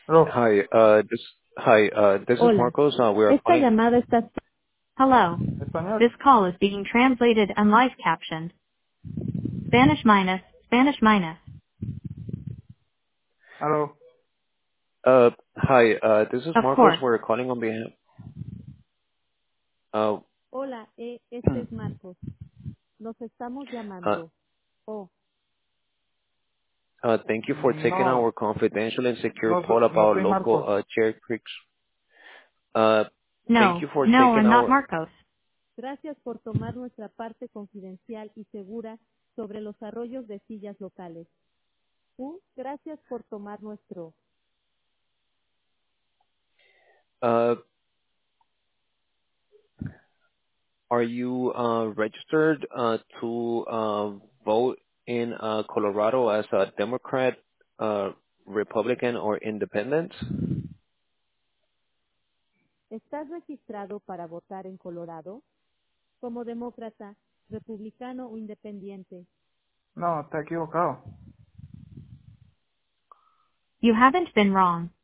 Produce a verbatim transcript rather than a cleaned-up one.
Hello. Hi, uh, this hi, uh, this is Hola. Marcos. Uh, we are Esta calling. llamada está... Hello. Español. This call is being translated and live captioned. Spanish minus, Spanish minus. Hello. Uh, hi, uh, this is Of Marcos. course. We're calling on behalf. Uh, Hola, eh, este es Marcos. Nos estamos uh, llamando. Oh, uh, thank you for taking No, our confidential and secure no, call so- no about soy local Marcos. uh, Cherry Creeks. Uh, thank no, you for no, taking I'm not our. Marcos. Gracias por tomar nuestra parte confidencial y segura sobre los arroyos de sillas locales. Uh, gracias por tomar nuestro. Uh, are you uh, registered uh, to uh, vote in uh, Colorado as a Democrat, uh, Republican, or Independent? ¿Estás registrado para votar en Colorado? Como demócrata, republicano o independiente. No, está equivocado. You haven't been wrong.